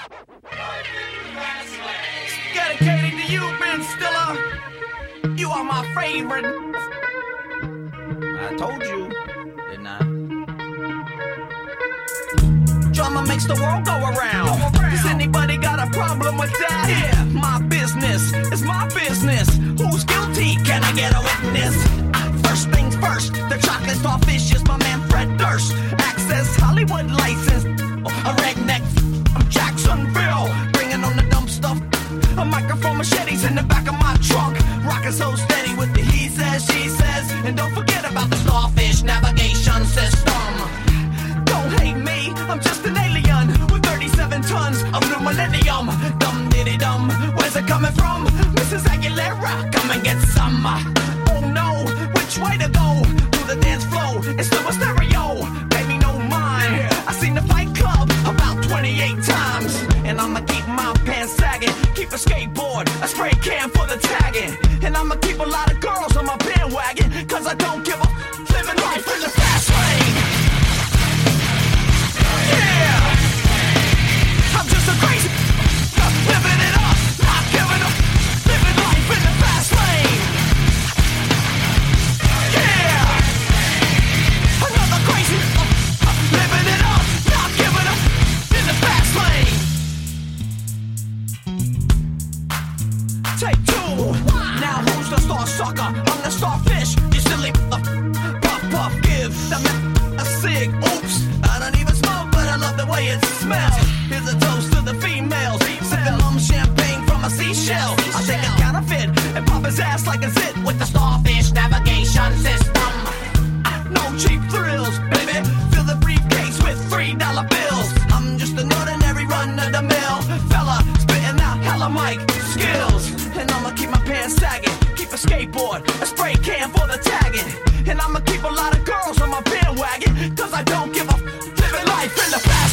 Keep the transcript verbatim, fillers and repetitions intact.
Dedicated to you, Ben Stiller. You are my favorite. I told you, didn't I? Drama makes the world go around. Does anybody got a problem with that? Yeah, my business is my business. Who's guilty? Can I get a witness? First things first, the chocolate starfish is my man Fred Durst. Access Hollywood license, a redneck from Jacksonville, bringing on the dumb stuff. A microphone, machetes in the back of my trunk, rocking so steady with the he says, she says, and don't forget about the starfish navigation system. Don't hate me, I'm just an alien with thirty-seven tons of new millennium. Dum diddy dum, where's it coming from? Missus Aguilera, come and get some. Oh no, which way to go? Through the dance floor, it's still a stereo. Baby, no mind. I seen the Fight Club about twenty-eight times, and I'ma keep my pants sagging. Keep a skateboard, a spray can for the tagging, and I'ma keep a lot of girls on my bandwagon, cause I don't give a living life in the fast lane. Yeah, I'm just a crazy living it up, not giving up, living life in the fast lane. Yeah, another crazy living it up, not giving up in the fast lane. Take two. Now who's the star sucker? I'm the starfish. You silly uh, puff puff give the man a cig. Oops, I don't even smoke, but I love the way it smells. Here's a toast to the females. Sipping lum champagne from a seashell. I take a counterfeit and pop his ass like a zit with the starfish navigation system. No cheap thrills, baby. Fill the briefcase with three dollar bills. I'm just an ordinary run-of-the-mill fella, spitting out hella mic skills. And I'ma keep my pants sagging, keep a skateboard, a spray can for the tagging, and I'ma keep a lot of girls on my bandwagon, cause I don't give a living life in the fast